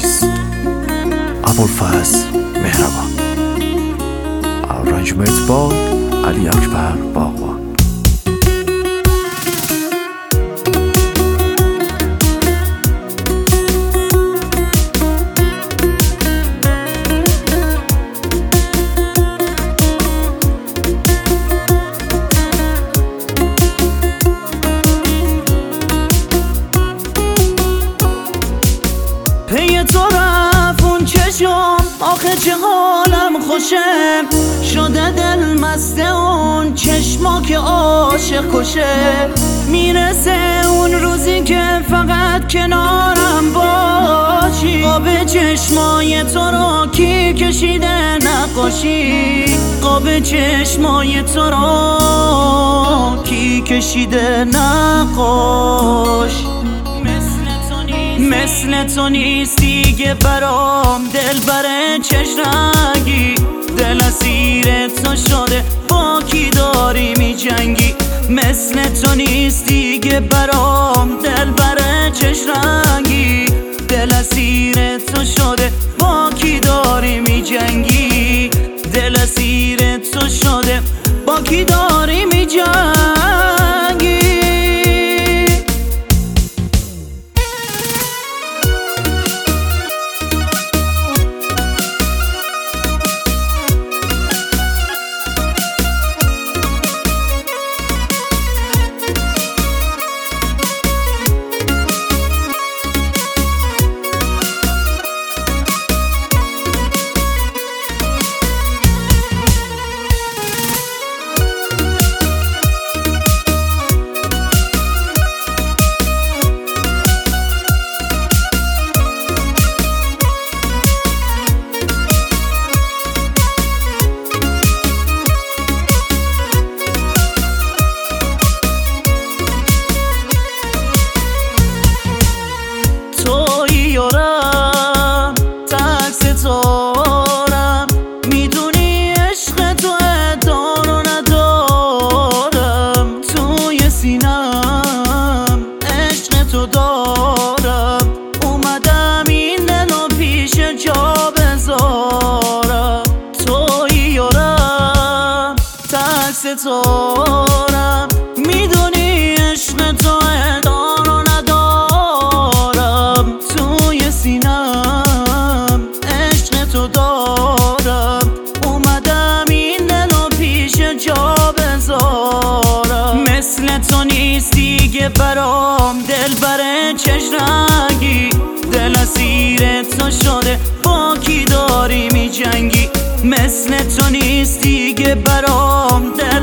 نیست. ابوالفضل مهربان. ارنجمنت بای علی اکبر باغبان. پی تو رفت اون چشم، آخه چه حالم خوشه، شده دل مست اون چشما که عاشق کشه. میرسه اون روزی که فقط کنارم باشی، قاب چشمای تو رو کی کشیده نقاشی، قاب چشمای تو رو کی کشیده نقاش. مثل تو نیست دیگه برام دلبر چشمرنگی، دل اسیر تو شده با کی داری می جنگی. مثل تو نیست دیگه برام دلبر چشمرنگی، دل اسیر تو شده با کی داری می جنگی، دل اسیر تو شده با کی داری می جنگی. یارم تک ستارم، میدونی عشق تو دار و ندارم، توی سینم عشق تو دارم، اومدم این دلو پیش جا بذارم. توی یارم تک ستارم، میدونی عشق تو دار و ندارم، توی سینم عشق تو دارم، اومدم این دلو پیش جا بذارم. مثل تو نیست دیگه برام دلبر چشمرنگی، دل اسیر تو شده با کی داری می جنگی. مثل تو نیست دیگه برام دل